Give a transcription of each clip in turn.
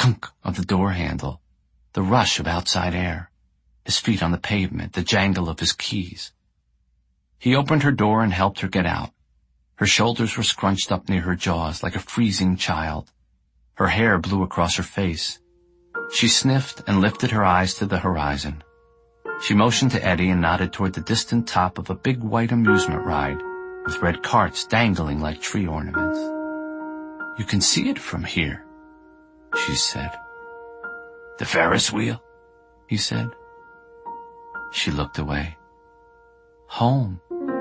thunk of the door handle, the rush of outside air, his feet on the pavement, the jangle of his keys. He opened her door and helped her get out. Her shoulders were scrunched up near her jaws like a freezing child. Her hair blew across her face. She sniffed and lifted her eyes to the horizon. She motioned to Eddie and nodded toward the distant top of a big white amusement ride with red carts dangling like tree ornaments. "You can see it from here," she said. "The Ferris wheel?" he said. She looked away. Home.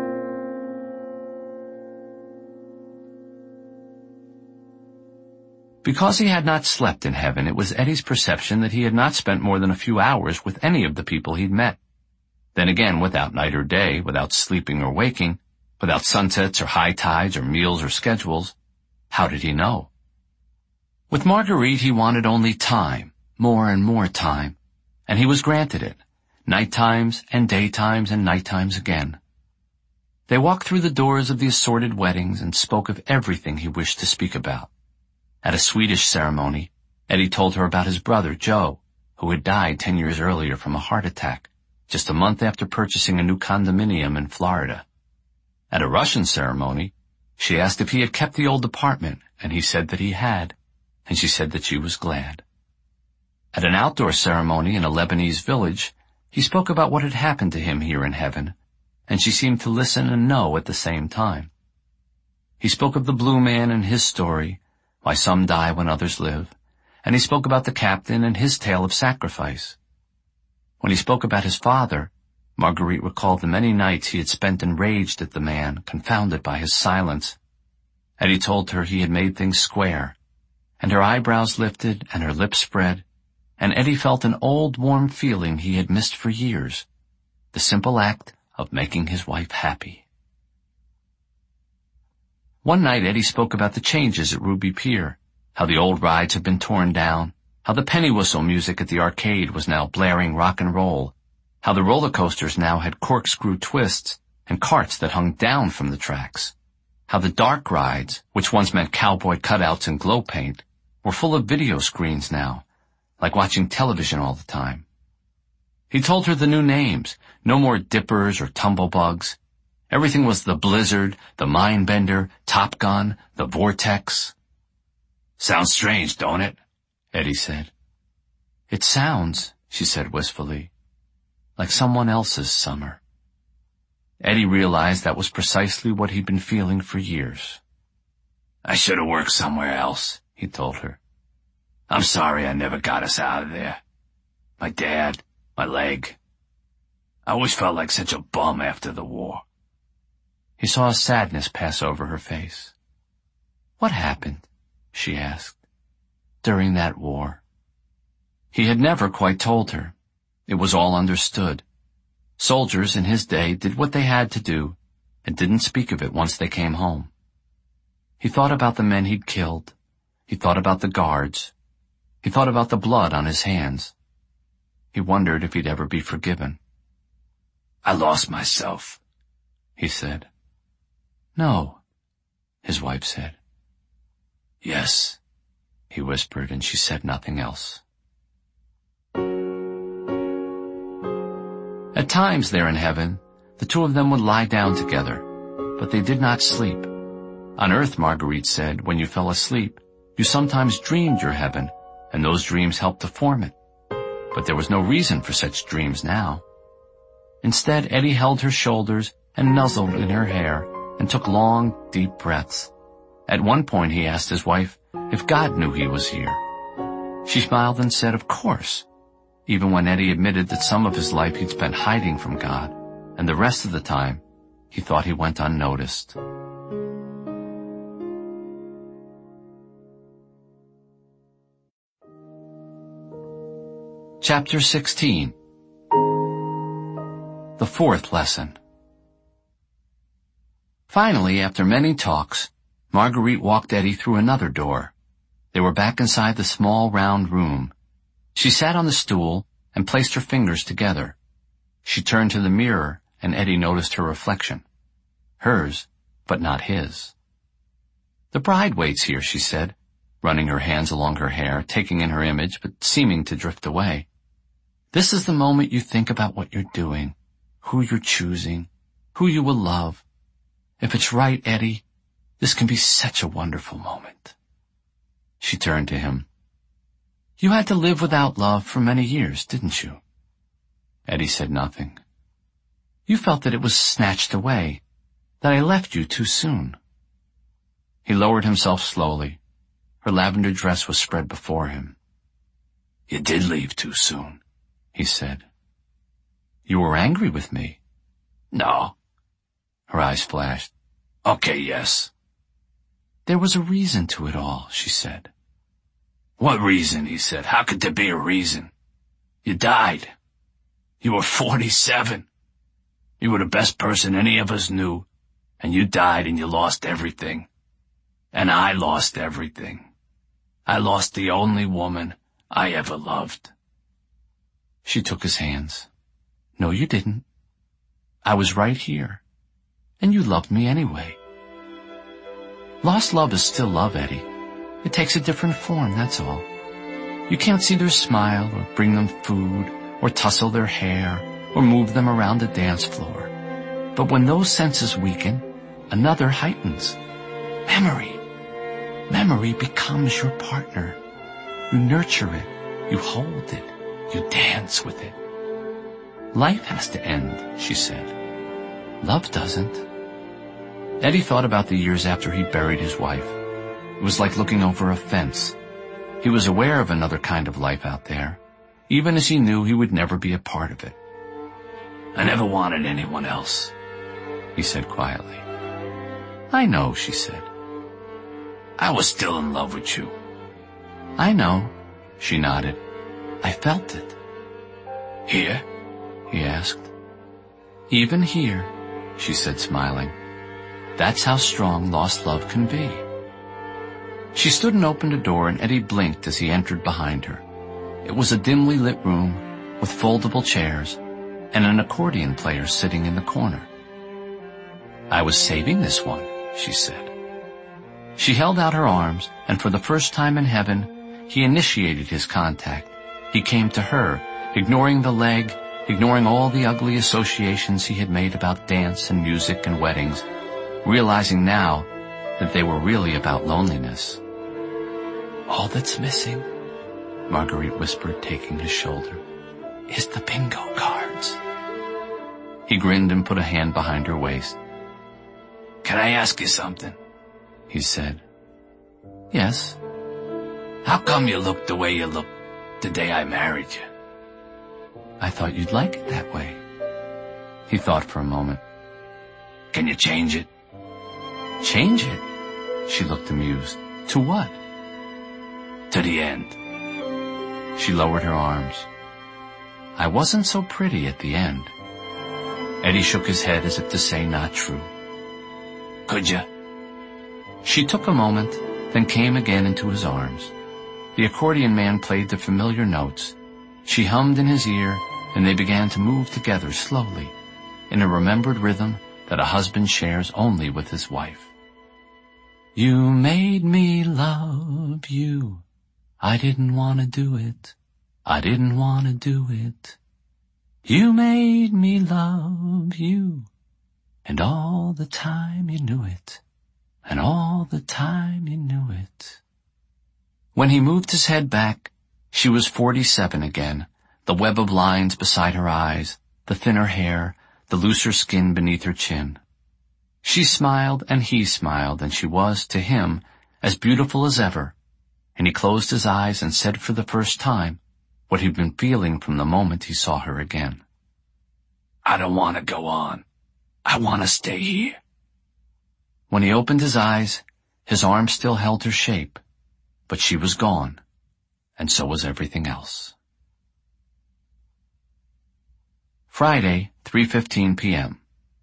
Because he had not slept in heaven, it was Eddie's perception that he had not spent more than a few hours with any of the people he'd met. Then again, without night or day, without sleeping or waking, without sunsets or high tides or meals or schedules, how did he know? With Marguerite, he wanted only time, more and more time, and he was granted it, night times and daytimes and night times again. They walked through the doors of the assorted weddings and spoke of everything he wished to speak about. At a Swedish ceremony, Eddie told her about his brother, Joe, who had died 10 years earlier from a heart attack, just a month after purchasing a new condominium in Florida. At a Russian ceremony, she asked if he had kept the old apartment, and he said that he had, and she said that she was glad. At an outdoor ceremony in a Lebanese village, he spoke about what had happened to him here in heaven, and she seemed to listen and know at the same time. He spoke of the blue man and his story, why some die when others live, and he spoke about the captain and his tale of sacrifice. When he spoke about his father, Marguerite recalled the many nights he had spent enraged at the man, confounded by his silence. Eddie told her he had made things square, and her eyebrows lifted and her lips spread, and Eddie felt an old warm feeling he had missed for years, the simple act of making his wife happy. One night Eddie spoke about the changes at Ruby Pier, how the old rides had been torn down, how the penny whistle music at the arcade was now blaring rock and roll, how the roller coasters now had corkscrew twists and carts that hung down from the tracks, how the dark rides, which once meant cowboy cutouts and glow paint, were full of video screens now, like watching television all the time. He told her the new names, no more dippers or tumblebugs. Everything was the Blizzard, the Mindbender, Top Gun, the Vortex. "Sounds strange, don't it?" Eddie said. "It sounds," she said wistfully, "like someone else's summer." Eddie realized that was precisely what he'd been feeling for years. "I should have worked somewhere else," he told her. "I'm sorry I never got us out of there. My dad, my leg. I always felt like such a bum after the war." He saw a sadness pass over her face. "What happened?" she asked. "During that war?" He had never quite told her. It was all understood. Soldiers in his day did what they had to do and didn't speak of it once they came home. He thought about the men he'd killed. He thought about the guards. He thought about the blood on his hands. He wondered if he'd ever be forgiven. "I lost myself," he said. "No," his wife said. "Yes," he whispered, and she said nothing else. At times there in heaven, the two of them would lie down together, but they did not sleep. On earth, Marguerite said, when you fell asleep, you sometimes dreamed your heaven, and those dreams helped to form it. But there was no reason for such dreams now. Instead, Eddie held her shoulders and nuzzled in her hair and took long, deep breaths. At one point he asked his wife if God knew he was here. She smiled and said, of course, even when Eddie admitted that some of his life he'd spent hiding from God, and the rest of the time he thought he went unnoticed. Chapter 16. The fourth lesson. Finally, after many talks, Marguerite walked Eddie through another door. They were back inside the small, round room. She sat on the stool and placed her fingers together. She turned to the mirror, and Eddie noticed her reflection. Hers, but not his. The bride waits here, she said. running her hands along her hair, taking in her image, but seeming to drift away. This is the moment you think about what you're doing, who you're choosing, who you will love. If it's right, Eddie, this can be such a wonderful moment. She turned to him. You had to live without love for many years, didn't you? Eddie said nothing. You felt that it was snatched away, that I left you too soon. He lowered himself slowly. Her lavender dress was spread before him. You did leave too soon, he said. You were angry with me. No. Her eyes flashed. Okay, yes. There was a reason to it all, she said. What reason, he said. How could there be a reason? You died. You were 47. You were the best person any of us knew, and you died and you lost everything. And I lost everything. I lost the only woman I ever loved. She took his hands. No, you didn't. I was right here, and you loved me anyway. Lost love is still love, Eddie. It takes a different form, that's all. You can't see their smile, or bring them food, or tussle their hair, or move them around the dance floor. But when those senses weaken, another heightens. Memory. Memory becomes your partner. You nurture it, you hold it, you dance with it. Life has to end, she said. Love doesn't. Eddie thought about the years after he buried his wife. It was like looking over a fence. He was aware of another kind of life out there, even as he knew he would never be a part of it. I never wanted anyone else, he said quietly. I know, she said. I was still in love with you. I know, she nodded. I felt it. Here? He asked. Even here, she said, smiling. That's how strong lost love can be. She stood and opened a door, and Eddie blinked as he entered behind her. It was a dimly lit room with foldable chairs and an accordion player sitting in the corner. I was saving this one, she said. She held out her arms, and for the first time in heaven, he initiated his contact. He came to her, ignoring the leg, ignoring all the ugly associations he had made about dance and music and weddings, realizing now that they were really about loneliness. All that's missing, Marguerite whispered, taking his shoulder, is the bingo cards. He grinned and put a hand behind her waist. Can I ask you something? He said. Yes. How come you look the way you looked the day I married you? I thought you'd like it that way. He thought for a moment. Can you change it? Change it? She looked amused. To what? To the end. She lowered her arms. I wasn't so pretty at the end. Eddie shook his head as if to say not true. Could you? She took a moment, then came again into his arms. The accordion man played the familiar notes. She hummed in his ear, and they began to move together slowly, in a remembered rhythm that a husband shares only with his wife. You made me love you. I didn't want to do it. I didn't want to do it. You made me love you. And all the time you knew it. And all the time you knew it. When he moved his head back, she was 47 again, the web of lines beside her eyes, the thinner hair, the looser skin beneath her chin. She smiled and he smiled, and she was, to him, as beautiful as ever, and he closed his eyes and said for the first time what he'd been feeling from the moment he saw her again. I don't want to go on. I want to stay here. When he opened his eyes, his arm still held her shape, but she was gone, and so was everything else. Friday, 3:15 p.m.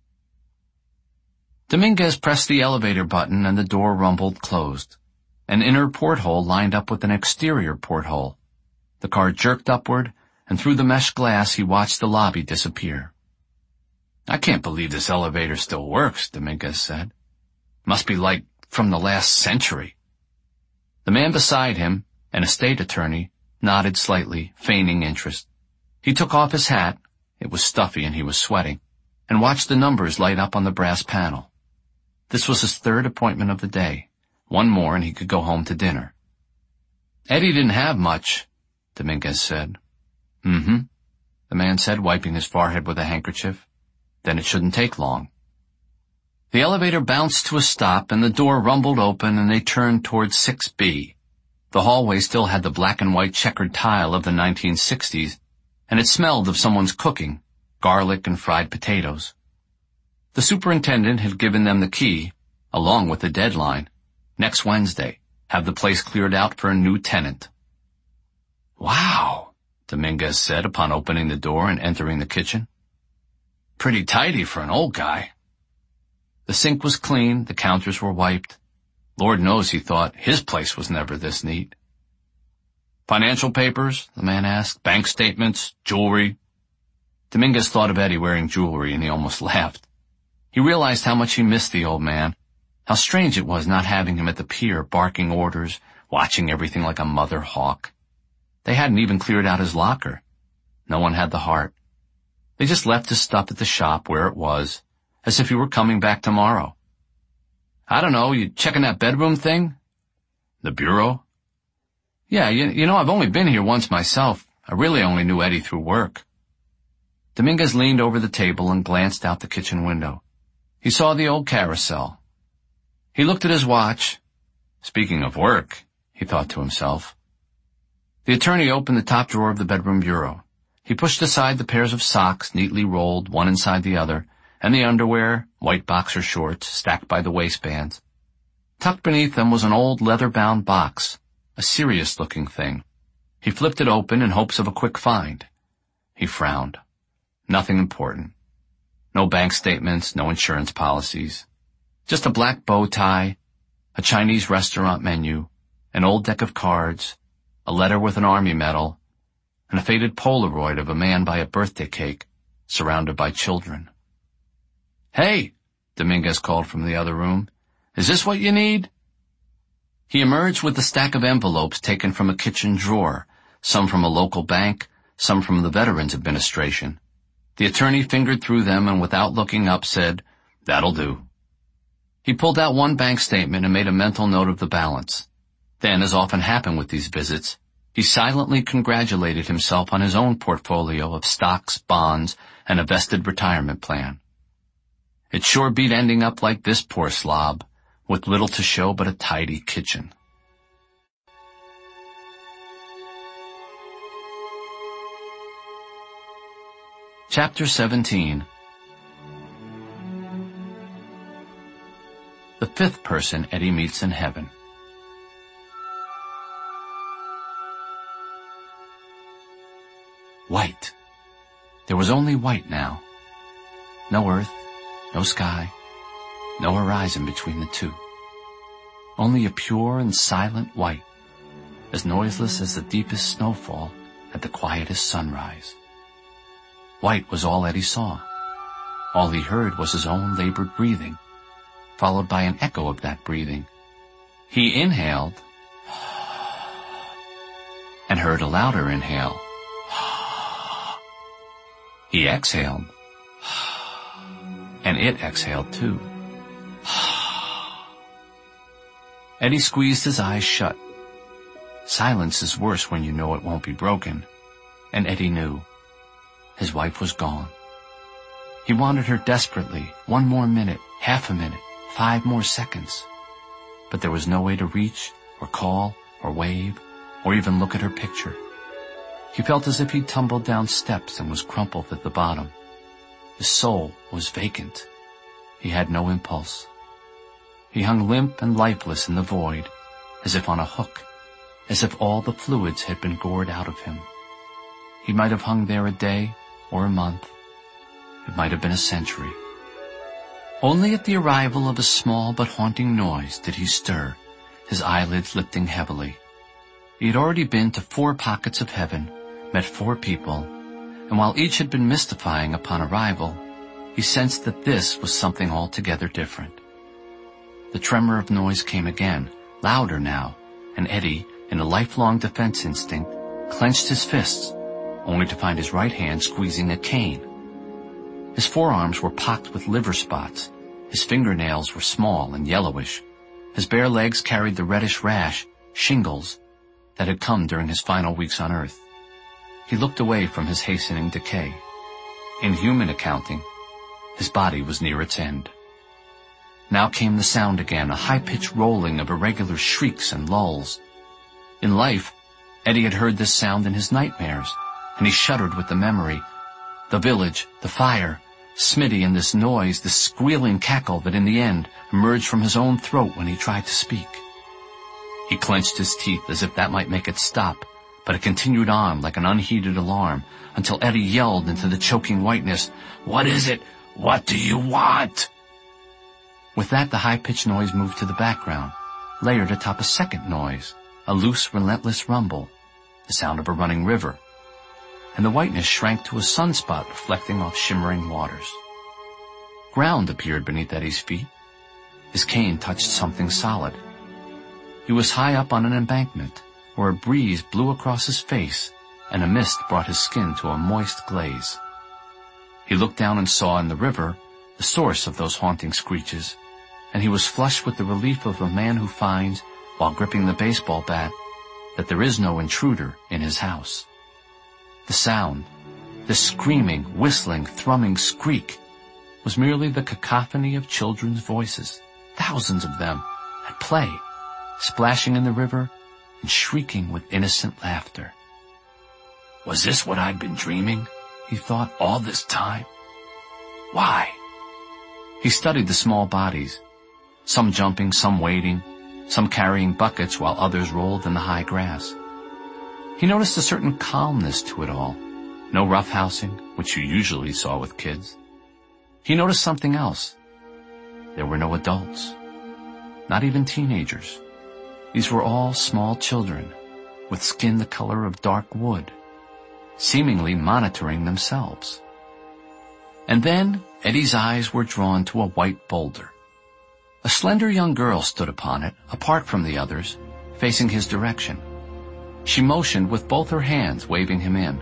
Dominguez pressed the elevator button and the door rumbled closed. An inner porthole lined up with an exterior porthole. The car jerked upward, and through the mesh glass he watched the lobby disappear. I can't believe this elevator still works, Dominguez said. Must be like from the last century. The man beside him, an estate attorney, nodded slightly, feigning interest. He took off his hat, it was stuffy and he was sweating, and watched the numbers light up on the brass panel. This was his third appointment of the day. One more and he could go home to dinner. Eddie didn't have much, Dominguez said. Mm-hmm, the man said, wiping his forehead with a handkerchief. Then it shouldn't take long. The elevator bounced to a stop and the door rumbled open and they turned towards 6B. The hallway still had the black and white checkered tile of the 1960s, and it smelled of someone's cooking, garlic and fried potatoes. The superintendent had given them the key, along with the deadline. Next Wednesday, have the place cleared out for a new tenant. Wow, Dominguez said upon opening the door and entering the kitchen. Pretty tidy for an old guy. The sink was clean, the counters were wiped. Lord knows, he thought, his place was never this neat. Financial papers? The man asked. Bank statements? Jewelry? Dominguez thought of Eddie wearing jewelry and he almost laughed. He realized how much he missed the old man, how strange it was not having him at the pier barking orders, watching everything like a mother hawk. They hadn't even cleared out his locker. No one had the heart. They just left his stuff at the shop where it was, as if he were coming back tomorrow. I don't know, you checking that bedroom thing? The bureau? Yeah, you know, I've only been here once myself. I really only knew Eddie through work. Dominguez leaned over the table and glanced out the kitchen window. He saw the old carousel. He looked at his watch. Speaking of work, he thought to himself. The attorney opened the top drawer of the bedroom bureau. He pushed aside the pairs of socks neatly rolled, one inside the other, and the underwear, white boxer shorts, stacked by the waistbands. Tucked beneath them was an old leather-bound box, a serious-looking thing. He flipped it open in hopes of a quick find. He frowned. Nothing important. No bank statements, no insurance policies. Just a black bow tie, a Chinese restaurant menu, an old deck of cards, a letter with an army medal, and a faded Polaroid of a man by a birthday cake, surrounded by children. Hey, Dominguez called from the other room. Is this what you need? He emerged with a stack of envelopes taken from a kitchen drawer, some from a local bank, some from the Veterans Administration. The attorney fingered through them and without looking up said, "That'll do." He pulled out one bank statement and made a mental note of the balance. Then, as often happened with these visits, he silently congratulated himself on his own portfolio of stocks, bonds, and a vested retirement plan. It sure beat ending up like this poor slob, with little to show but a tidy kitchen. Chapter 17. The fifth person Eddie meets in heaven. White. There was only white now. No earth, no sky, no horizon between the two. Only a pure and silent white, as noiseless as the deepest snowfall at the quietest sunrise. White was all Eddie saw. All he heard was his own labored breathing, followed by an echo of that breathing. He inhaled and heard a louder inhale. He exhaled, and it exhaled too. Eddie squeezed his eyes shut. Silence is worse when you know it won't be broken, and Eddie knew. His wife was gone. He wanted her desperately, one more minute, half a minute, 5 more seconds. But there was no way to reach, or call, or wave, or even look at her picture. He felt as if he'd tumbled down steps and was crumpled at the bottom. His soul was vacant. He had no impulse. He hung limp and lifeless in the void, as if on a hook, as if all the fluids had been gored out of him. He might have hung there a day or a month. It might have been a century. Only at the arrival of a small but haunting noise did he stir, his eyelids lifting heavily. He had already been to 4 pockets of heaven, met 4 people, and while each had been mystifying upon arrival, he sensed that this was something altogether different. The tremor of noise came again, louder now, and Eddie, in a lifelong defense instinct, clenched his fists, only to find his right hand squeezing a cane. His forearms were pocked with liver spots. His fingernails were small and yellowish. His bare legs carried the reddish rash, shingles, that had come during his final weeks on Earth. He looked away from his hastening decay. In human accounting, his body was near its end. Now came the sound again, a high-pitched rolling of irregular shrieks and lulls. In life, Eddie had heard this sound in his nightmares, and he shuddered with the memory. The village, the fire, Smitty and this noise, this squealing cackle that in the end emerged from his own throat when he tried to speak. He clenched his teeth as if that might make it stop, but it continued on like an unheeded alarm until Eddie yelled into the choking whiteness, "What is it? What do you want?" With that, the high-pitched noise moved to the background, layered atop a second noise, a loose, relentless rumble, the sound of a running river, and the whiteness shrank to a sunspot reflecting off shimmering waters. Ground appeared beneath Eddie's feet. His cane touched something solid. He was high up on an embankment, where a breeze blew across his face, and a mist brought his skin to a moist glaze. He looked down and saw in the river the source of those haunting screeches, and he was flushed with the relief of a man who finds, while gripping the baseball bat, that there is no intruder in his house. The sound, this screaming, whistling, thrumming skreek, was merely the cacophony of children's voices, thousands of them, at play, splashing in the river and shrieking with innocent laughter. Was this what I'd been dreaming, he thought, all this time? Why? He studied the small bodies, some jumping, some wading, some carrying buckets while others rolled in the high grass. He noticed a certain calmness to it all, no roughhousing, which you usually saw with kids. He noticed something else. There were no adults, not even teenagers. These were all small children, with skin the color of dark wood, seemingly monitoring themselves. And then Eddie's eyes were drawn to a white boulder. A slender young girl stood upon it, apart from the others, facing his direction. She motioned with both her hands, waving him in.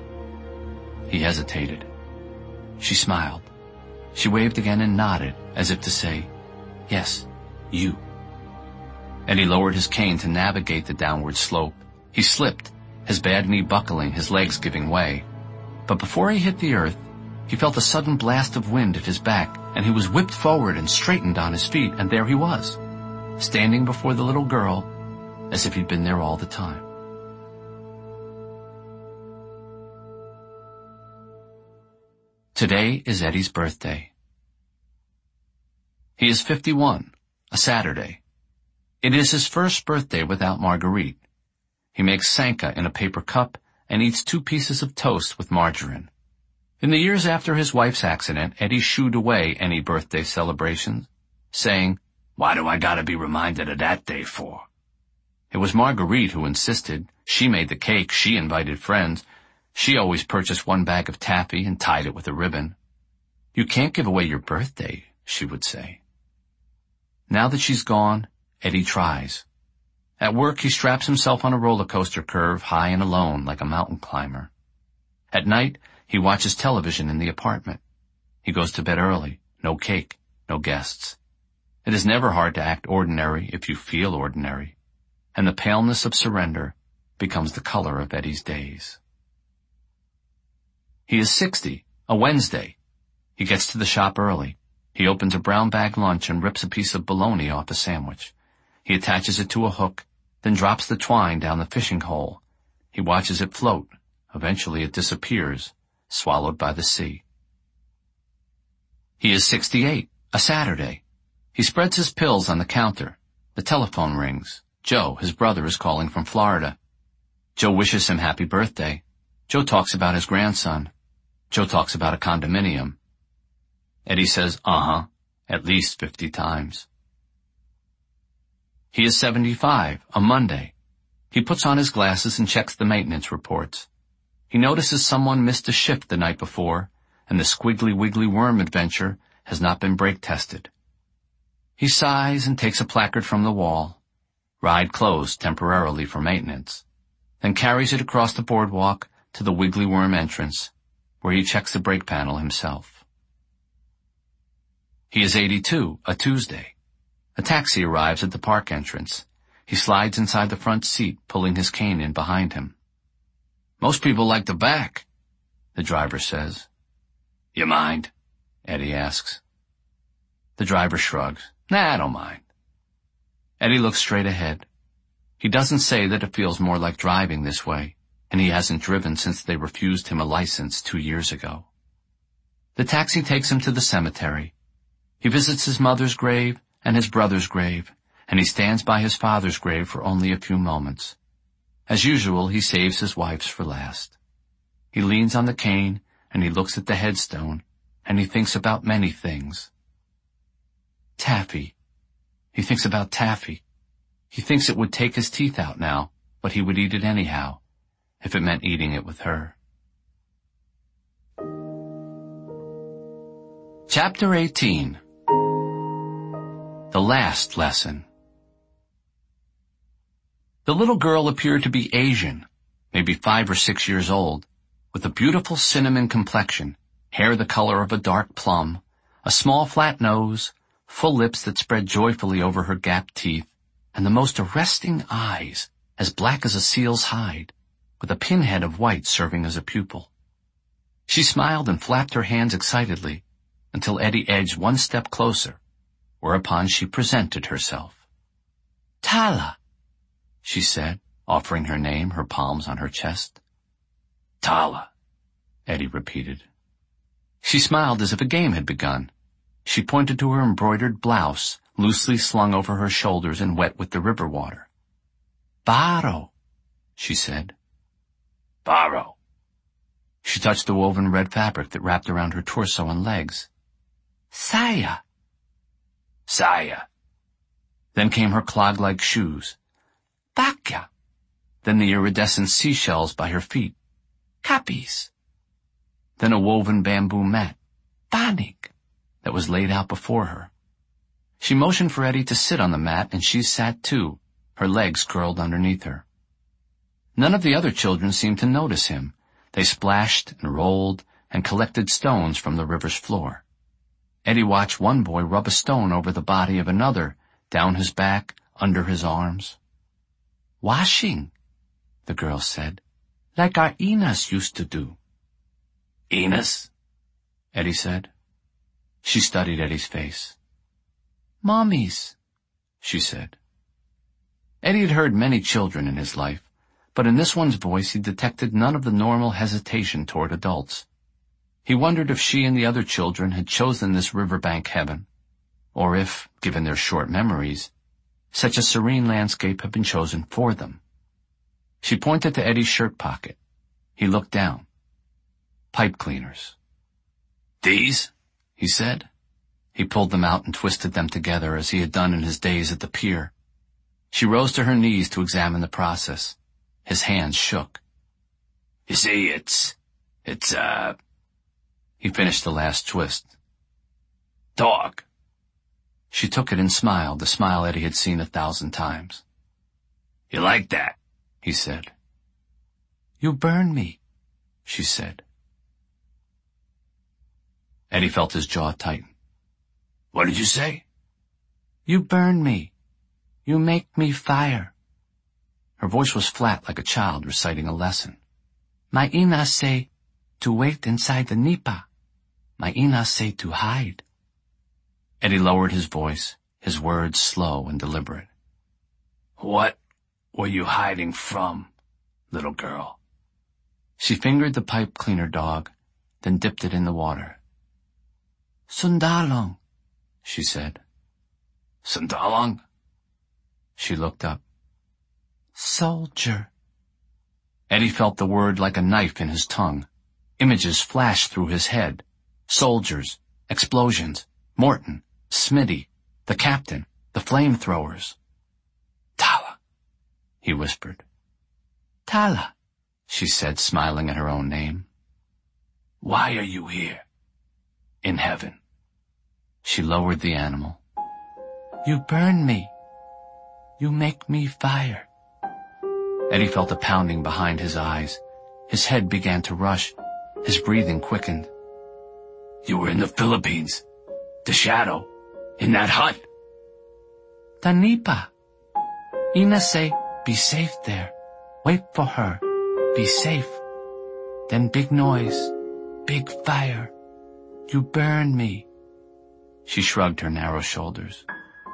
He hesitated. She smiled. She waved again and nodded, as if to say, "Yes, you." Eddie lowered his cane to navigate the downward slope. He slipped, his bad knee buckling, his legs giving way. But before he hit the earth, he felt a sudden blast of wind at his back, and he was whipped forward and straightened on his feet, and there he was, standing before the little girl, as if he'd been there all the time. Today is Eddie's birthday. He is 51, a Saturday. It is his first birthday without Marguerite. He makes Sanka in a paper cup and eats 2 pieces of toast with margarine. In the years after his wife's accident, Eddie shooed away any birthday celebrations, saying, "Why do I gotta be reminded of that day for?" It was Marguerite who insisted. She made the cake, she invited friends. She always purchased 1 bag of taffy and tied it with a ribbon. "You can't give away your birthday," she would say. Now that she's gone, Eddie tries. At work, he straps himself on a roller coaster curve, high and alone, like a mountain climber. At night, he watches television in the apartment. He goes to bed early. No cake, no guests. It is never hard to act ordinary if you feel ordinary, and the paleness of surrender becomes the color of Eddie's days. He is 60, a Wednesday. He gets to the shop early. He opens a brown bag lunch and rips a piece of bologna off a sandwich. He attaches it to a hook, then drops the twine down the fishing hole. He watches it float. Eventually it disappears, swallowed by the sea. He is 68, a Saturday. He spreads his pills on the counter. The telephone rings. Joe, his brother, is calling from Florida. Joe wishes him happy birthday. Joe talks about his grandson. Joe talks about a condominium. Eddie says, "Uh-huh," at least 50 times. He is 75, a Monday. He puts on his glasses and checks the maintenance reports. He notices someone missed a shift the night before, and the Squiggly Wiggly Worm adventure has not been brake tested. He sighs and takes a placard from the wall. Ride closed temporarily for maintenance, then carries it across the boardwalk to the Wiggly Worm entrance, where he checks the brake panel himself. He is 82, a Tuesday. A taxi arrives at the park entrance. He slides inside the front seat, pulling his cane in behind him. "Most people like the back," the driver says. "You mind?" Eddie asks. The driver shrugs. "Nah, I don't mind." Eddie looks straight ahead. He doesn't say that it feels more like driving this way, and he hasn't driven since they refused him a license 2 years ago. The taxi takes him to the cemetery. He visits his mother's grave and his brother's grave, and he stands by his father's grave for only a few moments. As usual, he saves his wife's for last. He leans on the cane, and he looks at the headstone, and he thinks about many things. Taffy. He thinks about Taffy. He thinks it would take his teeth out now, but he would eat it anyhow, if it meant eating it with her. Chapter 18. The Last Lesson. The little girl appeared to be Asian, maybe 5 or 6 years old, with a beautiful cinnamon complexion, hair the color of a dark plum, a small flat nose, full lips that spread joyfully over her gapped teeth, and the most arresting eyes, as black as a seal's hide, with a pinhead of white serving as a pupil. She smiled and flapped her hands excitedly, until Eddie edged one step closer, whereupon she presented herself. "Tala," she said, offering her name, her palms on her chest. "Tala," Eddie repeated. She smiled as if a game had begun. She pointed to her embroidered blouse, loosely slung over her shoulders and wet with the river water. "Baro," she said. "Baro." She touched the woven red fabric that wrapped around her torso and legs. "Saya." "Saya." Then came her clog-like shoes. "Bakya." Then the iridescent seashells by her feet. "Kapis." Then a woven bamboo mat. "Banik." That was laid out before her. She motioned for Eddie to sit on the mat, and she sat too, her legs curled underneath her. None of the other children seemed to notice him. They splashed and rolled and collected stones from the river's floor. Eddie watched one boy rub a stone over the body of another, down his back, under his arms. "Washing," the girl said, "like our Inas used to do." "Inas?" Eddie said. She studied Eddie's face. "Mommies," she said. Eddie had heard many children in his life, but in this one's voice he detected none of the normal hesitation toward adults. He wondered if she and the other children had chosen this riverbank heaven, or if, given their short memories, such a serene landscape had been chosen for them. She pointed to Eddie's shirt pocket. He looked down. Pipe cleaners. "These?" he said. He pulled them out and twisted them together as he had done in his days at the pier. She rose to her knees to examine the process. His hands shook. "You see, it's, He finished the last twist. "Dog." She took it and smiled, the smile Eddie had seen 1,000 times. "You like that?" he said. "You burn me," she said. Eddie felt his jaw tighten. "What did you say?" "You burn me. You make me fire." Her voice was flat like a child reciting a lesson. "My Ina say to wait inside the nipa. My Ina say to hide." Eddie lowered his voice, his words slow and deliberate. "What were you hiding from, little girl?" She fingered the pipe cleaner dog, then dipped it in the water. "Sundalong," she said. "Sundalong?" She looked up. "Soldier." Eddie felt the word like a knife in his tongue. Images flashed through his head. Soldiers, explosions, Morton, Smitty, the captain, the flamethrowers. "Tala," he whispered. "Tala," she said, smiling at her own name. "Why are you here? In heaven?" She lowered the animal. "You burn me. You make me fire. Eddie felt a pounding behind his eyes. His head began to rush. His breathing quickened. You were in the Philippines. The shadow. In that hut. Tanipa. Ina say, be safe there. Wait for her. Be safe. Then big noise. Big fire. You burn me. She shrugged her narrow shoulders.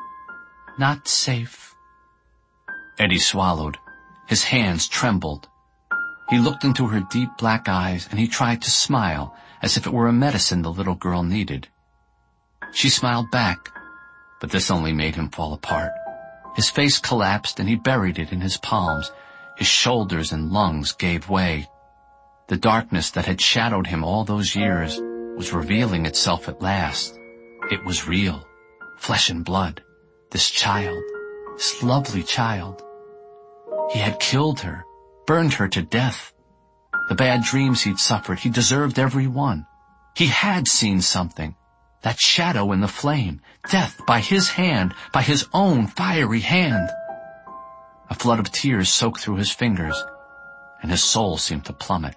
Not safe. Eddie swallowed. His hands trembled. He looked into her deep black eyes and he tried to smile as if it were a medicine the little girl needed. She smiled back, but this only made him fall apart. His face collapsed and he buried it in his palms. His shoulders and lungs gave way. The darkness that had shadowed him all those years was revealing itself at last. It was real, flesh and blood. This child, this lovely child. He had killed her, burned her to death. The bad dreams he'd suffered, he deserved every one. He had seen something. That shadow in the flame, death by his hand, by his own fiery hand. A flood of tears soaked through his fingers, and his soul seemed to plummet.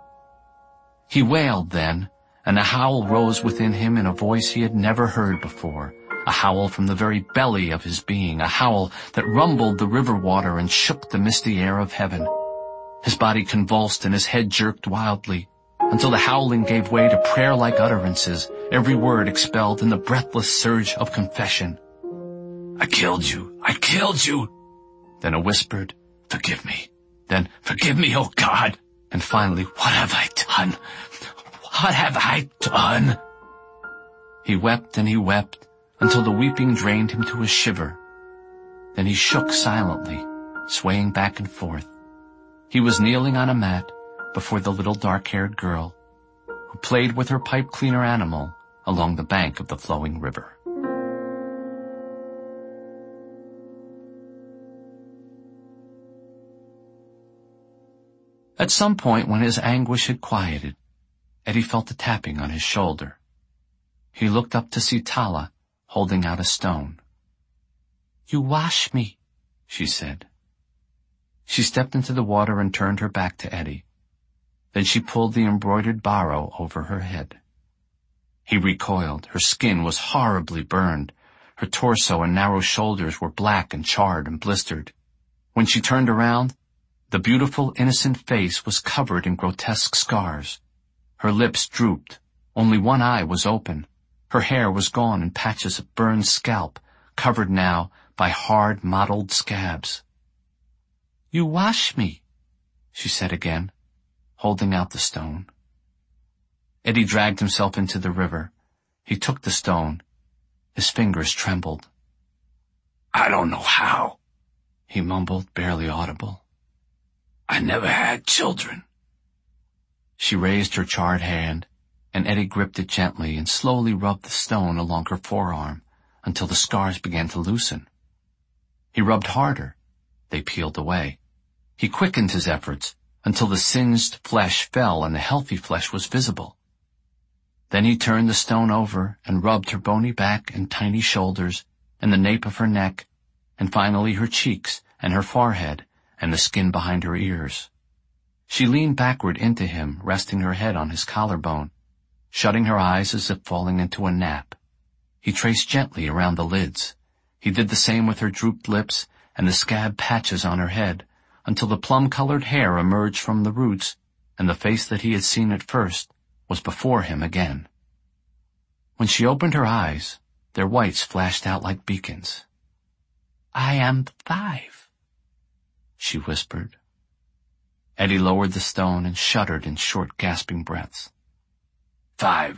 He wailed then, and a howl rose within him in a voice he had never heard before, a howl from the very belly of his being, a howl that rumbled the river water and shook the misty air of heaven. His body convulsed and his head jerked wildly, until the howling gave way to prayer-like utterances, every word expelled in the breathless surge of confession. I killed you. I killed you. Then a whispered, forgive me. Then, forgive me, oh God. And finally, what have I done? What have I done? He wept and he wept until the weeping drained him to a shiver. Then he shook silently, swaying back and forth. He was kneeling on a mat before the little dark-haired girl who played with her pipe cleaner animal along the bank of the flowing river. At some point when his anguish had quieted, Eddie felt a tapping on his shoulder. He looked up to see Tala holding out a stone. You wash me, she said. She stepped into the water and turned her back to Eddie. Then she pulled the embroidered barrow over her head. He recoiled. Her skin was horribly burned. Her torso and narrow shoulders were black and charred and blistered. When she turned around, the beautiful, innocent face was covered in grotesque scars. Her lips drooped. Only one eye was open. Her hair was gone in patches of burned scalp, covered now by hard, mottled scabs. You wash me, she said again, holding out the stone. Eddie dragged himself into the river. He took the stone. His fingers trembled. I don't know how, he mumbled, barely audible. I never had children. She raised her charred hand, and Eddie gripped it gently and slowly rubbed the stone along her forearm until the scars began to loosen. He rubbed harder. They peeled away. He quickened his efforts until the singed flesh fell and the healthy flesh was visible. Then he turned the stone over and rubbed her bony back and tiny shoulders and the nape of her neck, and finally her cheeks and her forehead and the skin behind her ears. She leaned backward into him, resting her head on his collarbone, shutting her eyes as if falling into a nap. He traced gently around the lids. He did the same with her drooped lips and the scab patches on her head, until the plum-colored hair emerged from the roots, and the face that he had seen at first was before him again. When she opened her eyes, their whites flashed out like beacons. I am 5, she whispered. Eddie lowered the stone and shuddered in short, gasping breaths. 5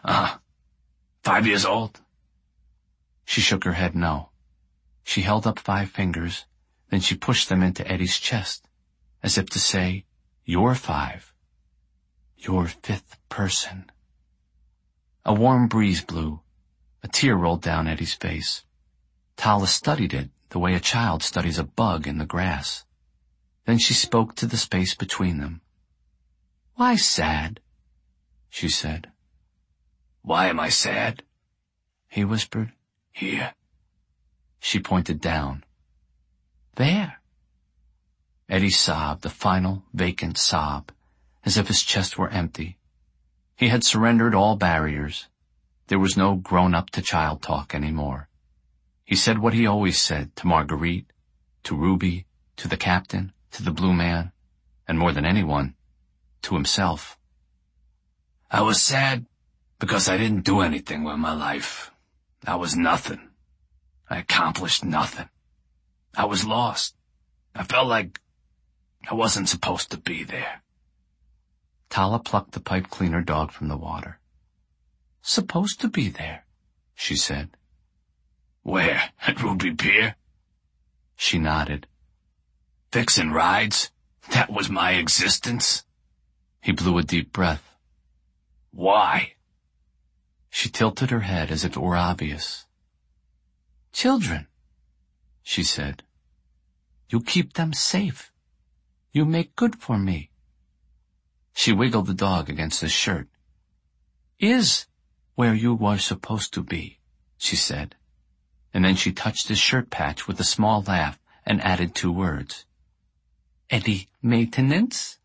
years old? She shook her head no. She held up 5 fingers, then she pushed them into Eddie's chest, as if to say, You're 5. You're 5th person. A warm breeze blew. A tear rolled down Eddie's face. Tala studied it the way a child studies a bug in the grass. Then she spoke to the space between them. Why sad? She said. Why am I sad? He whispered. Here. She pointed down. There. Eddie sobbed, a final, vacant sob, as if his chest were empty. He had surrendered all barriers. There was no grown-up-to-child talk anymore. He said what he always said to Marguerite, to Ruby, to the captain, to the blue man, and more than anyone, to himself. I was sad because I didn't do anything with my life. I was nothing. I accomplished nothing. I was lost. I felt like I wasn't supposed to be there. Tala plucked the pipe cleaner dog from the water. Supposed to be there, she said. Where? At Ruby Pier? She nodded. Fixing rides? That was my existence? He blew a deep breath. Why? She tilted her head as if it were obvious. Children, she said. You keep them safe. You make good for me. She wiggled the dog against his shirt. Is where you were supposed to be, she said. And then she touched his shirt patch with a small laugh and added 2 words. Eddie maintenance?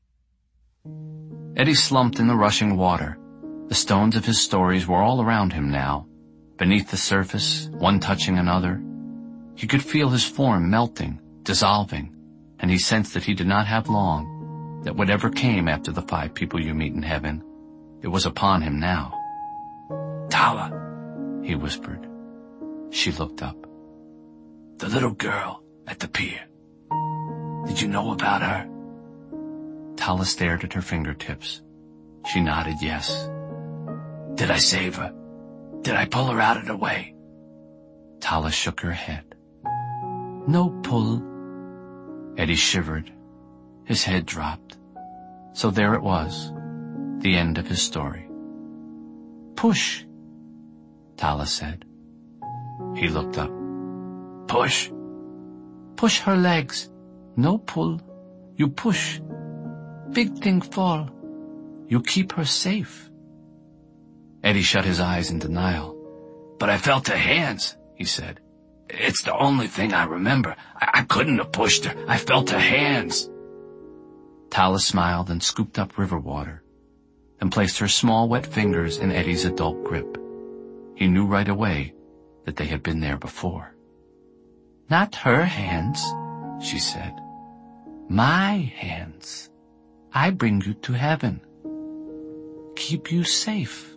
Eddie slumped in the rushing water. The stones of his stories were all around him now, beneath the surface, one touching another. He could feel his form melting, dissolving, and he sensed that he did not have long, that whatever came after the 5 people you meet in heaven, it was upon him now. Tala, he whispered. She looked up. The little girl at the pier. Did you know about her? Tala stared at her fingertips. She nodded yes. Did I save her? Did I pull her out of the way? Tala shook her head. No pull. Eddie shivered. His head dropped. So there it was, the end of his story. Push, Tala said. He looked up. Push? Push her legs. No pull. You push. Big thing fall. You keep her safe. Eddie shut his eyes in denial. But I felt her hands, he said. It's the only thing I remember. I couldn't have pushed her. I felt her hands. Tala smiled and scooped up river water and placed her small wet fingers in Eddie's adult grip. He knew right away that they had been there before. Not her hands, she said. My hands. I bring you to heaven. Keep you safe.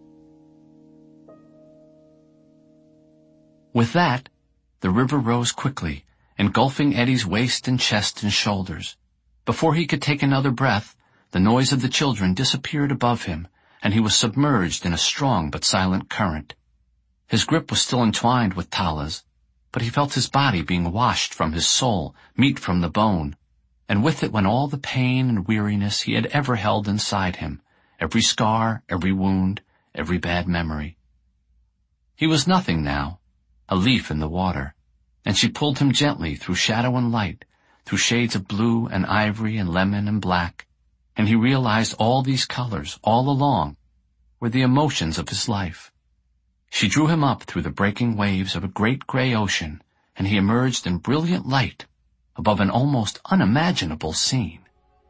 With that, the river rose quickly, engulfing Eddie's waist and chest and shoulders. Before he could take another breath, the noise of the children disappeared above him, and he was submerged in a strong but silent current. His grip was still entwined with Tala's, but he felt his body being washed from his soul, meat from the bone, and with it went all the pain and weariness he had ever held inside him, every scar, every wound, every bad memory. He was nothing now, a leaf in the water, and she pulled him gently through shadow and light, through shades of blue and ivory and lemon and black, and he realized all these colors, all along, were the emotions of his life. She drew him up through the breaking waves of a great gray ocean, and he emerged in brilliant light above an almost unimaginable scene.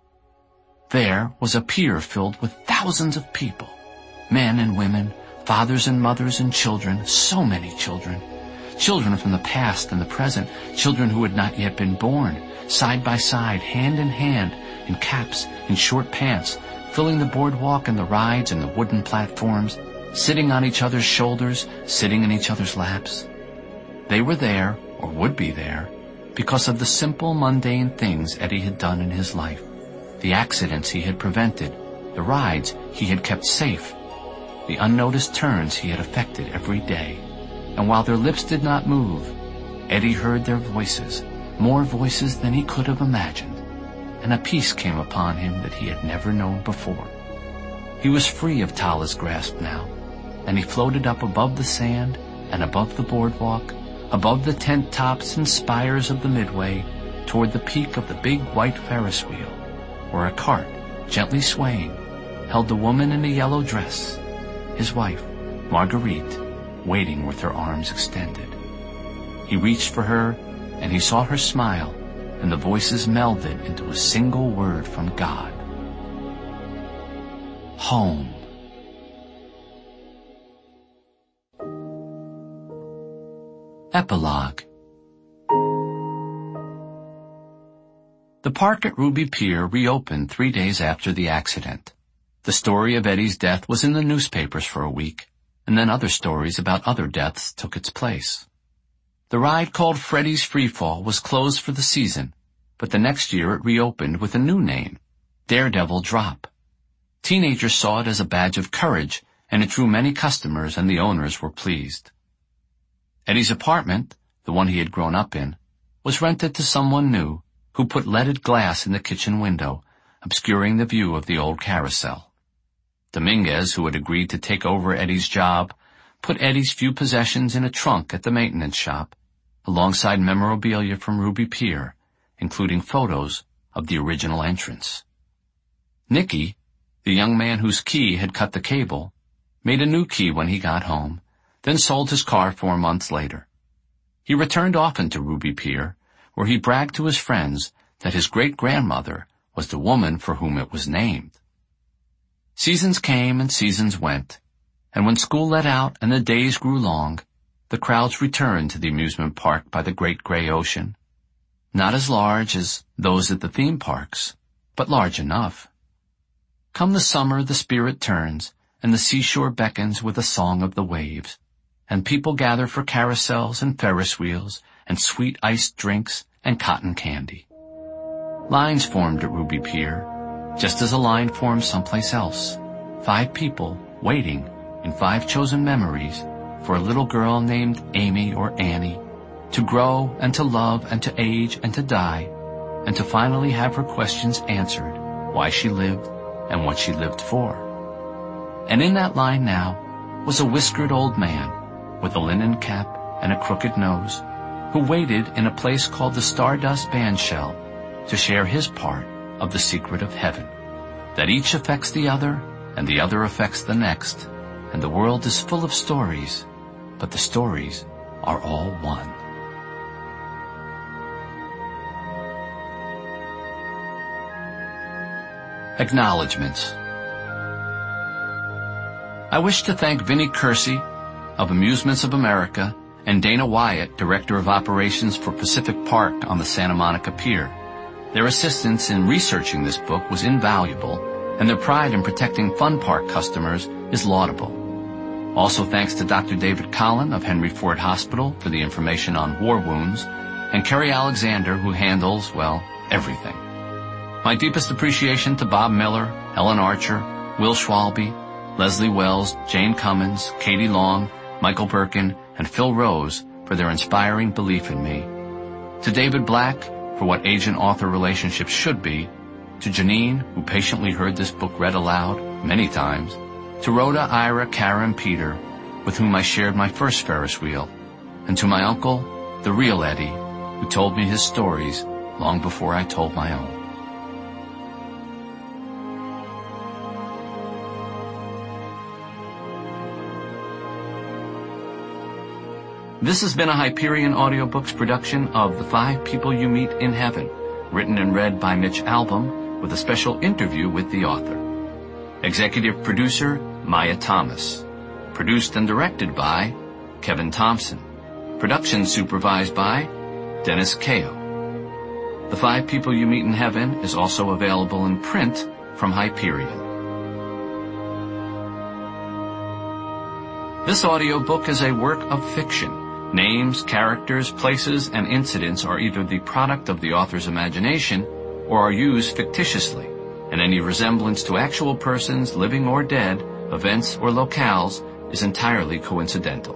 There was a pier filled with thousands of people, men and women, fathers and mothers and children, so many children. Children from the past and the present, children who had not yet been born, side by side, hand in hand, in caps, in short pants, filling the boardwalk and the rides and the wooden platforms, sitting on each other's shoulders, sitting in each other's laps. They were there, or would be there, because of the simple, mundane things Eddie had done in his life, the accidents he had prevented, the rides he had kept safe, the unnoticed turns he had effected every day. And while their lips did not move, Eddie heard their voices, more voices than he could have imagined, and a peace came upon him that he had never known before. He was free of Tala's grasp now, and he floated up above the sand and above the boardwalk, above the tent tops and spires of the Midway, toward the peak of the big white Ferris wheel, where a cart, gently swaying, held the woman in a yellow dress, his wife, Marguerite, waiting with her arms extended. He reached for her and he saw her smile, and the voices melded into a single word from God. Home. Epilogue. The park at Ruby Pier reopened 3 days after the accident. The story of Eddie's death was in the newspapers for a week, and then other stories about other deaths took its place. The ride called Freddy's Freefall was closed for the season, but the next year it reopened with a new name, Daredevil Drop. Teenagers saw it as a badge of courage, and it drew many customers, and the owners were pleased. Eddie's apartment, the one he had grown up in, was rented to someone new, who put leaded glass in the kitchen window, obscuring the view of the old carousel. Dominguez, who had agreed to take over Eddie's job, put Eddie's few possessions in a trunk at the maintenance shop, alongside memorabilia from Ruby Pier, including photos of the original entrance. Nicky, the young man whose key had cut the cable, made a new key when he got home, then sold his car 4 months later. He returned often to Ruby Pier, where he bragged to his friends that his great-grandmother was the woman for whom it was named. Seasons came and seasons went, and when school let out and the days grew long, the crowds returned to the amusement park by the great gray ocean. Not as large as those at the theme parks, but large enough. Come the summer, the spirit turns, and the seashore beckons with a song of the waves, and people gather for carousels and Ferris wheels and sweet iced drinks and cotton candy. Lines formed at Ruby Pier, just as a line forms someplace else. 5 people waiting in 5 chosen memories for a little girl named Amy or Annie to grow and to love and to age and to die, and to finally have her questions answered, why she lived and what she lived for. And in that line now was a whiskered old man with a linen cap and a crooked nose, who waited in a place called the Stardust Bandshell to share his part of the secret of heaven, that each affects the other, and the other affects the next, and the world is full of stories, but the stories are all one. Acknowledgements. I wish to thank Vinnie Kersey of Amusements of America and Dana Wyatt, Director of Operations for Pacific Park on the Santa Monica Pier. Their assistance in researching this book was invaluable, and their pride in protecting Fun Park customers is laudable. Also thanks to Dr. David Collin of Henry Ford Hospital for the information on war wounds, and Kerry Alexander, who handles, well, everything. My deepest appreciation to Bob Miller, Ellen Archer, Will Schwalbe, Leslie Wells, Jane Cummins, Katie Long, Michael Birkin, and Phil Rose for their inspiring belief in me. To David Black for what agent-author relationships should be. To Janine, who patiently heard this book read aloud many times. To Rhoda, Ira, Karen, Peter, with whom I shared my first Ferris wheel. And to my uncle, the real Eddie, who told me his stories long before I told my own. This has been a Hyperion Audiobooks production of The 5 People You Meet in Heaven, written and read by Mitch Albom, with a special interview with the author. Executive producer, Maya Thomas. Produced and directed by Kevin Thompson. Production supervised by Dennis Kao. The 5 People You Meet in Heaven is also available in print from Hyperion. This audiobook is a work of fiction. Names, characters, places, and incidents are either the product of the author's imagination or are used fictitiously, and any resemblance to actual persons, living or dead, events or locales is entirely coincidental.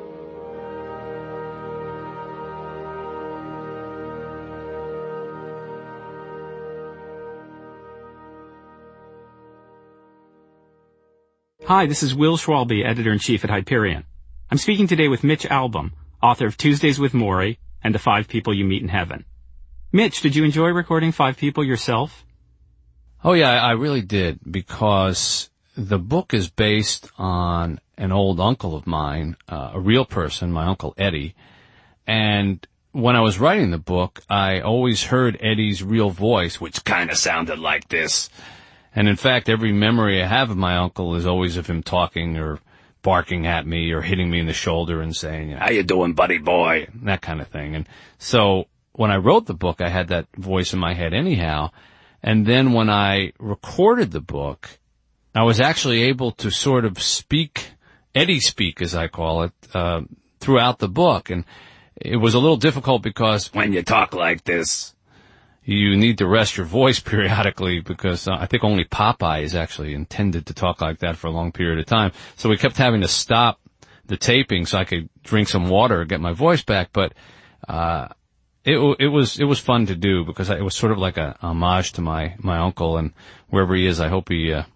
Hi, this is Will Schwalbe, Editor-in-Chief at Hyperion. I'm speaking today with Mitch Albom, author of Tuesdays with Morrie and The 5 People You Meet in Heaven. Mitch, did you enjoy recording 5 People yourself? Oh yeah, I really did, because the book is based on an old uncle of mine, a real person, my Uncle Eddie, and when I was writing the book, I always heard Eddie's real voice, which kind of sounded like this. And in fact, every memory I have of my uncle is always of him talking or barking at me or hitting me in the shoulder and saying, "How you doing, buddy boy?" That kind of thing. And so when I wrote the book, I had that voice in my head anyhow. And then when I recorded the book, I was actually able to sort of speak, Eddie speak as I call it, throughout the book. And it was a little difficult because when you talk like this, you need to rest your voice periodically because I think only Popeye is actually intended to talk like that for a long period of time. So we kept having to stop the taping so I could drink some water and get my voice back. But it was fun to do because it was sort of like a homage to my uncle, and wherever he is, I hope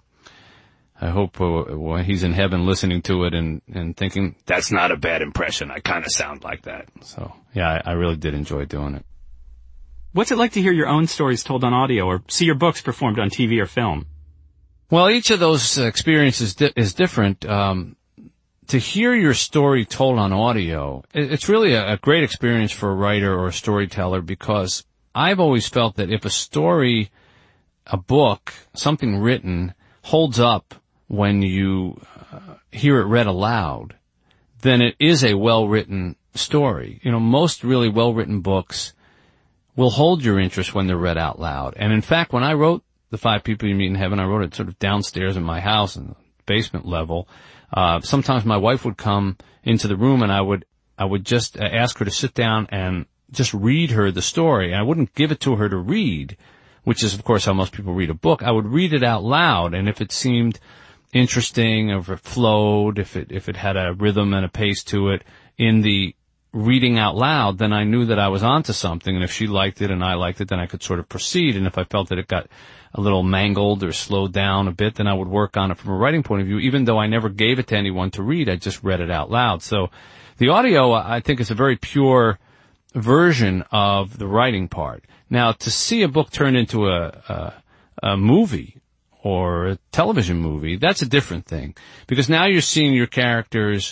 when he's in heaven listening to it and thinking, that's not a bad impression. I kind of sound like that. So, yeah, I really did enjoy doing it. What's it like to hear your own stories told on audio or see your books performed on TV or film? Well, each of those experiences is different. To hear your story told on audio, it's really a great experience for a writer or a storyteller because I've always felt that if a story, a book, something written holds up when you hear it read aloud, then it is a well-written story. You know, most really well-written books will hold your interest when they're read out loud. And in fact, when I wrote The 5 People You Meet in Heaven, I wrote it sort of downstairs in my house in the basement level. Sometimes my wife would come into the room and I would just ask her to sit down and just read her the story. And I wouldn't give it to her to read, which is of course how most people read a book. I would read it out loud, and if it seemed interesting, or if it flowed, if it had a rhythm and a pace to it in the reading out loud, then I knew that I was onto something. And if she liked it and I liked it, then I could sort of proceed. And if I felt that it got a little mangled or slowed down a bit, then I would work on it from a writing point of view. Even though I never gave it to anyone to read, I just read it out loud. So the audio, I think, is a very pure version of the writing part. Now, to see a book turned into a movie or a television movie, that's a different thing. Because now you're seeing your characters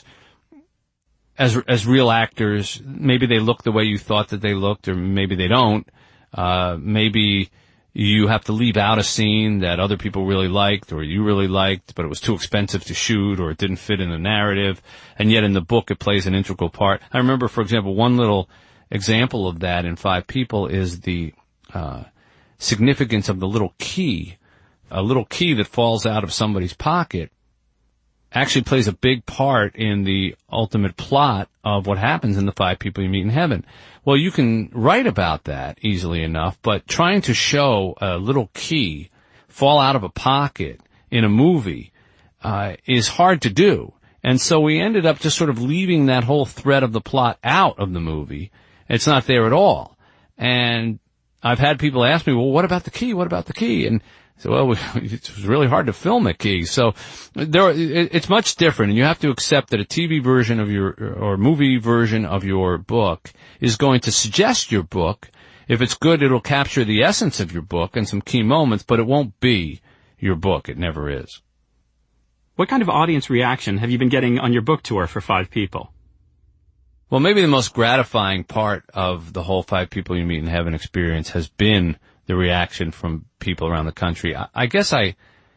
as real actors. Maybe they look the way you thought that they looked, or maybe they don't. Maybe you have to leave out a scene that other people really liked or you really liked, but it was too expensive to shoot or it didn't fit in the narrative. And yet in the book it plays an integral part. I remember, for example, one little example of that in 5 People is the significance of the little key. A little key that falls out of somebody's pocket actually plays a big part in the ultimate plot of what happens in The 5 People You Meet in Heaven. Well, you can write about that easily enough, but trying to show a little key fall out of a pocket in a movie is hard to do. And so we ended up just sort of leaving that whole thread of the plot out of the movie. It's not there at all. And I've had people ask me, well, what about the key? What about the key? And so, well, it was really hard to film a key. So it's much different, and you have to accept that a TV version of or movie version of your book is going to suggest your book. If it's good, it'll capture the essence of your book and some key moments, but it won't be your book. It never is. What kind of audience reaction have you been getting on your book tour for 5 People? Well, maybe the most gratifying part of the whole 5 People You Meet in Heaven experience has been the reaction from people around the country. I guess I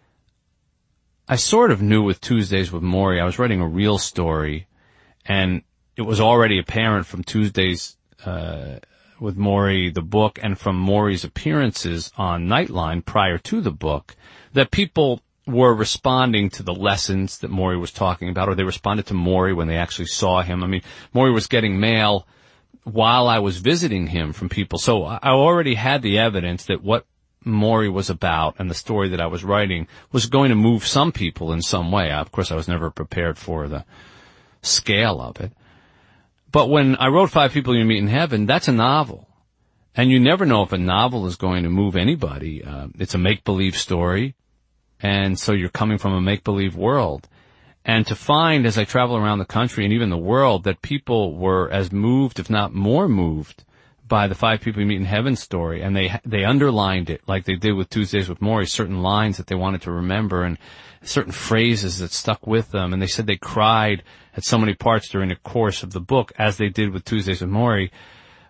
sort of knew with Tuesdays with Morrie, I was writing a real story, and it was already apparent from Tuesdays with Morrie, the book, and from Morrie's appearances on Nightline prior to the book, that people were responding to the lessons that Morrie was talking about, or they responded to Morrie when they actually saw him. I mean, Morrie was getting mail while I was visiting him from people. So I already had the evidence that what Morrie was about and the story that I was writing was going to move some people in some way. Of course, I was never prepared for the scale of it. But when I wrote 5 People You Meet in Heaven, that's a novel. And you never know if a novel is going to move anybody. It's a make-believe story. And so you're coming from a make-believe world. And to find, as I travel around the country and even the world, that people were as moved, if not more moved, by the 5 People You Meet in Heaven story, and they underlined it like they did with Tuesdays with Morrie, certain lines that they wanted to remember and certain phrases that stuck with them, and they said they cried at so many parts during the course of the book, as they did with Tuesdays with Morrie.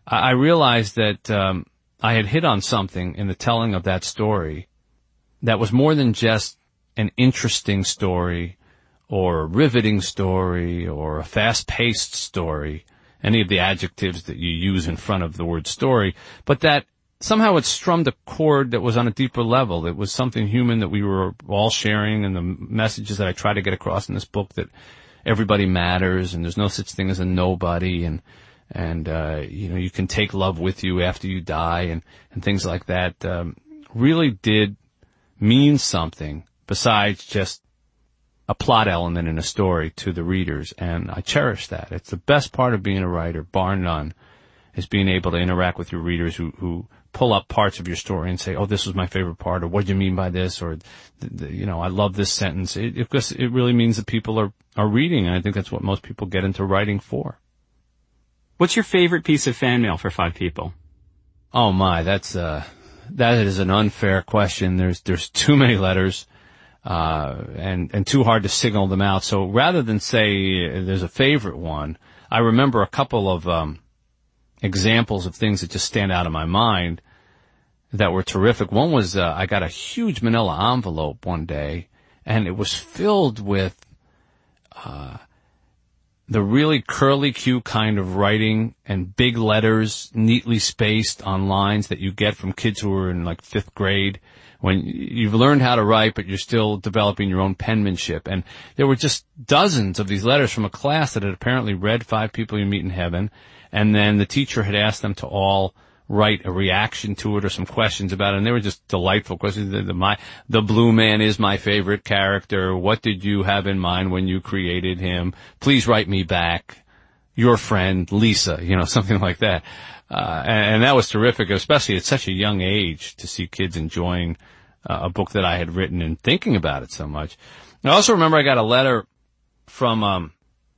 I realized that I had hit on something in the telling of that story that was more than just an interesting story or a riveting story or a fast-paced story, any of the adjectives that you use in front of the word story, but that somehow it strummed a chord that was on a deeper level. It was something human that we were all sharing, and the messages that I try to get across in this book, that everybody matters and there's no such thing as a nobody, and you can take love with you after you die, and things like that, really did mean something besides just a plot element in a story to the readers, and I cherish that. It's the best part of being a writer, bar none, is being able to interact with your readers who pull up parts of your story and say, oh, this was my favorite part, or what do you mean by this, or, I love this sentence. It really means that people are reading, and I think that's what most people get into writing for. What's your favorite piece of fan mail for 5 People? Oh my, that is an unfair question. There's too many letters, and too hard to signal them out. So rather than say there's a favorite one, I remember a couple of, examples of things that just stand out in my mind that were terrific. One was, I got a huge manila envelope one day, and it was filled with, the really curly-Q kind of writing and big letters neatly spaced on lines that you get from kids who are in like 5th grade when you've learned how to write, but you're still developing your own penmanship. And there were just dozens of these letters from a class that had apparently read 5 People You Meet in Heaven, and then the teacher had asked them to all write a reaction to it or some questions about it, and they were just delightful questions. The blue man is my favorite character. What did you have in mind when you created him? Please write me back. Your friend, Lisa, something like that. And that was terrific, especially at such a young age, to see kids enjoying a book that I had written and thinking about it so much. I also remember I got a letter from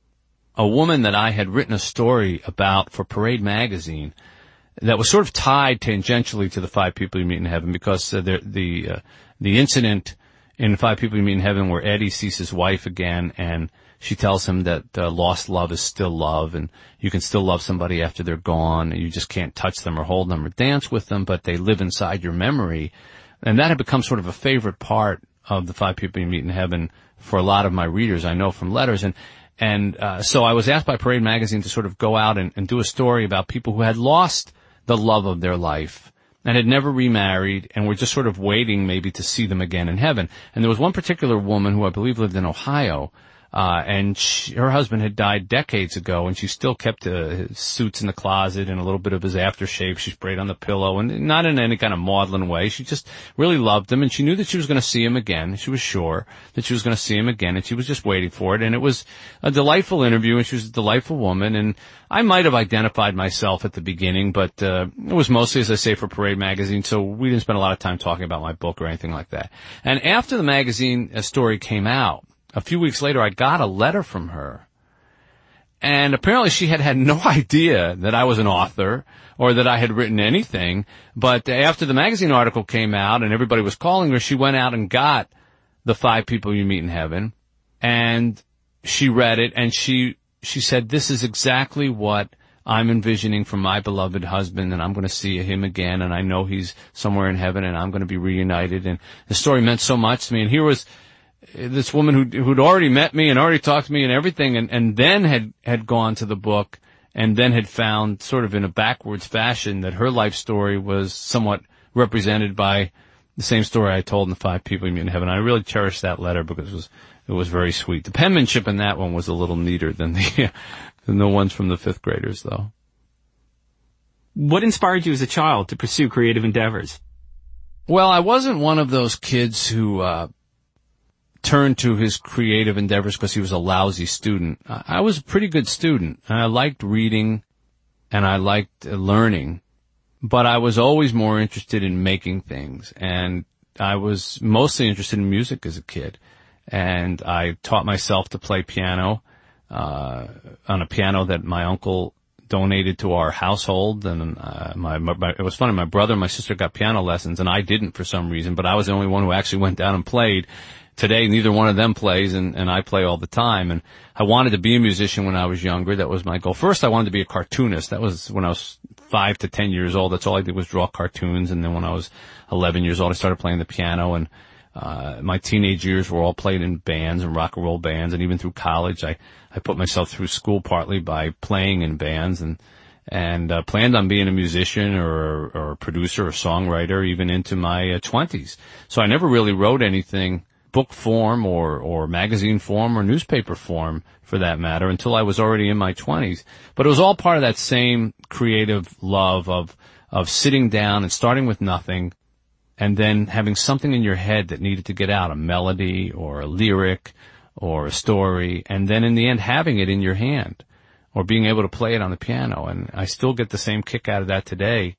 a woman that I had written a story about for Parade magazine that was sort of tied tangentially to the 5 People You Meet in Heaven, because the incident in 5 People You Meet in Heaven where Eddie sees his wife again, and she tells him that lost love is still love, and you can still love somebody after they're gone, and you just can't touch them or hold them or dance with them, but they live inside your memory. And that had become sort of a favorite part of the 5 People You Meet in Heaven for a lot of my readers, I know from letters. And so I was asked by Parade magazine to sort of go out and do a story about people who had lost the love of their life and had never remarried and were just sort of waiting maybe to see them again in heaven. And there was one particular woman who I believe lived in Ohio, and her husband had died decades ago, and she still kept his suits in the closet and a little bit of his aftershave she sprayed on the pillow, and not in any kind of maudlin way. She just really loved him, and she knew that she was going to see him again. She was sure that she was going to see him again, and she was just waiting for it. And it was a delightful interview, and she was a delightful woman, and I might have identified myself at the beginning, but it was mostly, as I say, for Parade magazine, so we didn't spend a lot of time talking about my book or anything like that. And after the magazine story came out, a few weeks later, I got a letter from her, and apparently she had no idea that I was an author or that I had written anything, but after the magazine article came out and everybody was calling her, she went out and got the 5 People You Meet in Heaven, and she read it, and she said, this is exactly what I'm envisioning for my beloved husband, and I'm going to see him again, and I know he's somewhere in heaven, and I'm going to be reunited. And the story meant so much to me, and here was this woman who'd already met me and already talked to me and everything, and then had gone to the book, and then had found, sort of in a backwards fashion, that her life story was somewhat represented by the same story I told in the 5 People You Meet in Heaven. I really cherished that letter because it was very sweet. The penmanship in that one was a little neater than the ones from the 5th graders, though. What inspired you as a child to pursue creative endeavors? Well, I wasn't one of those kids who turned to his creative endeavors because he was a lousy student. I was a pretty good student, and I liked reading, and I liked learning, but I was always more interested in making things, and I was mostly interested in music as a kid, and I taught myself to play piano on a piano that my uncle donated to our household, and it was funny, my brother and my sister got piano lessons, and I didn't for some reason, but I was the only one who actually went down and played. Today, neither one of them plays, and I play all the time. And I wanted to be a musician when I was younger. That was my goal. First, I wanted to be a cartoonist. That was when I was 5 to 10 years old, that's all I did was draw cartoons. And then when I was 11 years old, I started playing the piano. And my teenage years were all played in bands and rock and roll bands. And even through college, I put myself through school partly by playing in bands and planned on being a musician or a producer or songwriter even into my 20s. So I never really wrote anything book form or magazine form or newspaper form for that matter until I was already in my 20s. But it was all part of that same creative love of sitting down and starting with nothing and then having something in your head that needed to get out, a melody or a lyric or a story, and then in the end having it in your hand or being able to play it on the piano. And I still get the same kick out of that today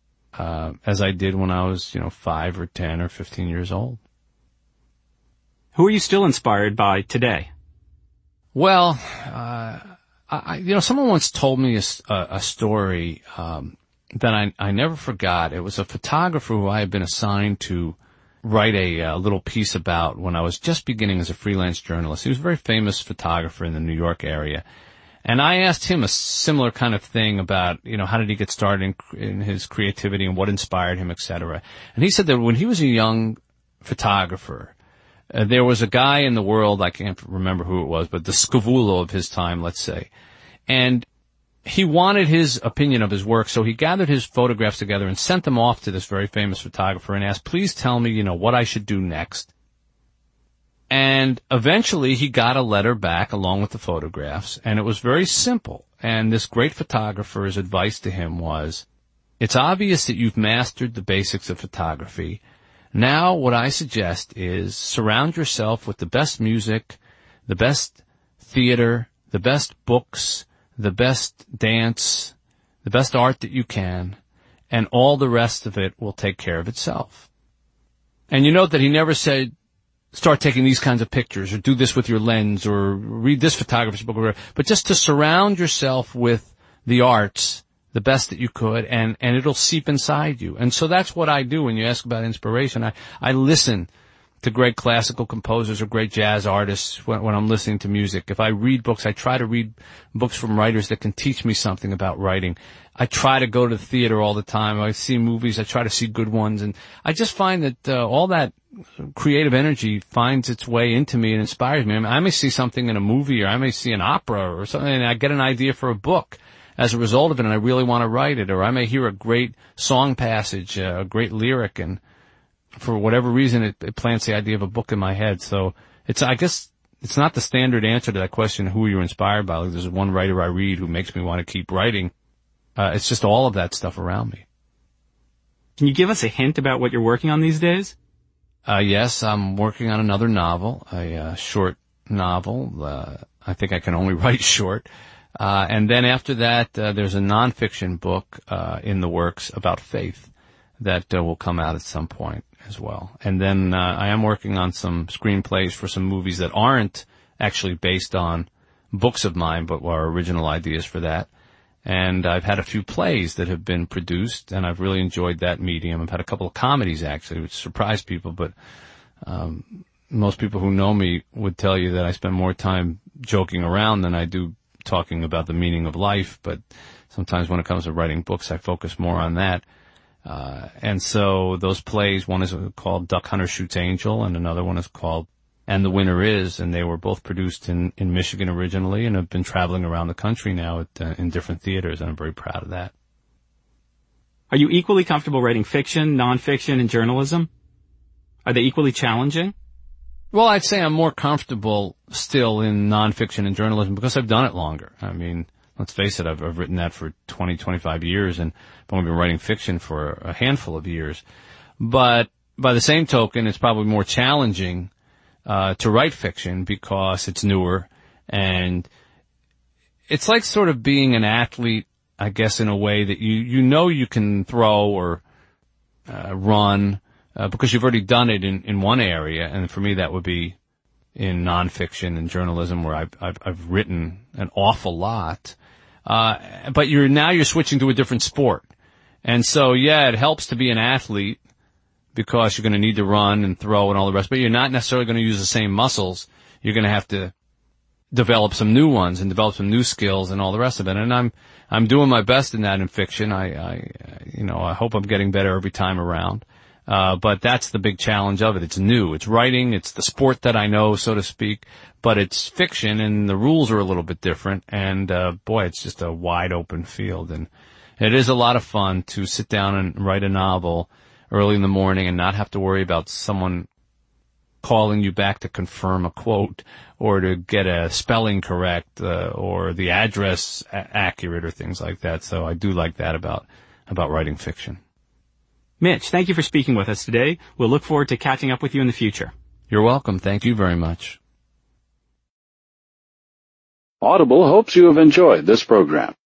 as I did when I was, 5 or 10 or 15 years old. Who are you still inspired by today? Well, someone once told me a story that I never forgot. It was a photographer who I had been assigned to write a little piece about when I was just beginning as a freelance journalist. He was a very famous photographer in the New York area. And I asked him a similar kind of thing about, how did he get started in his creativity and what inspired him, et cetera. And he said that when he was a young photographer, there was a guy in the world, I can't remember who it was, but the Scavullo of his time, let's say. And he wanted his opinion of his work, so he gathered his photographs together and sent them off to this very famous photographer and asked, please tell me, what I should do next. And eventually he got a letter back along with the photographs, and it was very simple. And this great photographer's advice to him was, it's obvious that you've mastered the basics of photography. Now what I suggest is surround yourself with the best music, the best theater, the best books, the best dance, the best art that you can, and all the rest of it will take care of itself. And you note that he never said, start taking these kinds of pictures or do this with your lens or read this photographer's book or whatever, but just to surround yourself with the arts the best that you could, and it'll seep inside you. And so that's what I do when you ask about inspiration. I listen to great classical composers or great jazz artists when I'm listening to music. If I read books, I try to read books from writers that can teach me something about writing. I try to go to the theater all the time. I see movies. I try to see good ones. And I just find that all that creative energy finds its way into me and inspires me. I mean, I may see something in a movie or I may see an opera or something and I get an idea for a book as a result of it, and I really want to write it, or I may hear a great song passage, a great lyric, and for whatever reason, it plants the idea of a book in my head. So I guess it's not the standard answer to that question, who you're inspired by. Like, there's one writer I read who makes me want to keep writing. It's just all of that stuff around me. Can you give us a hint about what you're working on these days? Yes, I'm working on another novel, a short novel. I think I can only write short. And then after that, there's a nonfiction book in the works about faith that will come out at some point as well. And then I am working on some screenplays for some movies that aren't actually based on books of mine, but were original ideas for that. And I've had a few plays that have been produced, and I've really enjoyed that medium. I've had a couple of comedies, actually, which surprised people, but most people who know me would tell you that I spend more time joking around than I do talking about the meaning of life, but sometimes when it comes to writing books, I focus more on that. And so those plays, one is called Duck Hunter Shoots Angel, and another one is called And the Winner Is, and they were both produced in Michigan originally and have been traveling around the country now in different theaters, and I'm very proud of that. Are you equally comfortable writing fiction, nonfiction, and journalism? Are they equally challenging? Well, I'd say I'm more comfortable still in nonfiction and journalism because I've done it longer. I mean, let's face it, I've written that for 20, 25 years, and I've only been writing fiction for a handful of years. But by the same token, it's probably more challenging to write fiction because it's newer, and it's like sort of being an athlete, I guess, in a way that you know you can throw or run, because you've already done it in one area, and for me that would be in nonfiction and journalism, where I've written an awful lot. But you're switching to a different sport, and so it helps to be an athlete because you're going to need to run and throw and all the rest, but you're not necessarily going to use the same muscles. You're going to have to develop some new ones and develop some new skills and all the rest of it. And I'm doing my best in that in fiction. I hope I'm getting better every time around. But that's the big challenge of it. It's new. It's writing. It's the sport that I know, so to speak, but it's fiction and the rules are a little bit different. And, boy, it's just a wide open field. And it is a lot of fun to sit down and write a novel early in the morning and not have to worry about someone calling you back to confirm a quote or to get a spelling correct, or the address accurate or things like that. So I do like that about writing fiction. Mitch, thank you for speaking with us today. We'll look forward to catching up with you in the future. You're welcome. Thank you very much. Audible hopes you have enjoyed this program.